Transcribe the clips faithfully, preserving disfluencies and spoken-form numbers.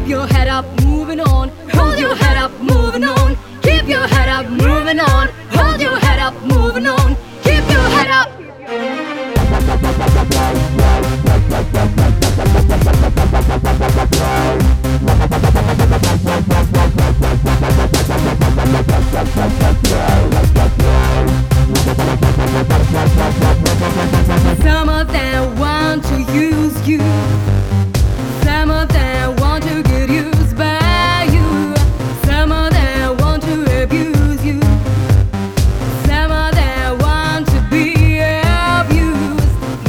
Keep your head up, moving on. Hold your head up, moving on. Keep your head up, moving on. Hold your head up, moving on. Keep your head up. Some of them want to use you. Some of them want to get used by you. Some of them want to abuse you. Some of them want to be abused.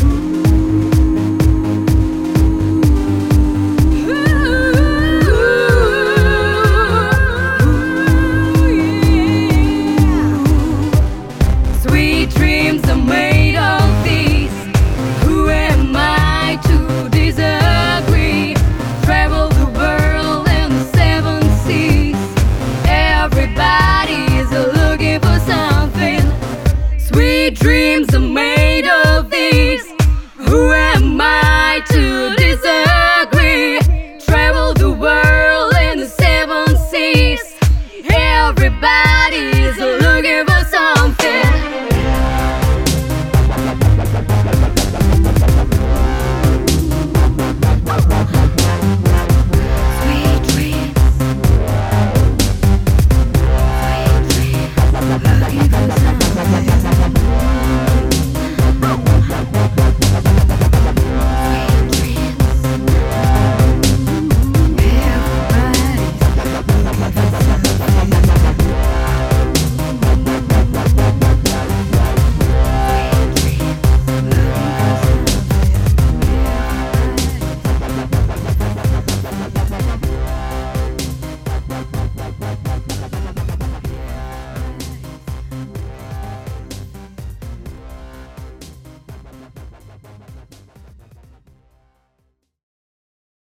Ooh, sweet dreams are made of these. Who am I to disagree? Travel the world and the seven seas. Everybody is looking for something. Sweet dreams are made of these.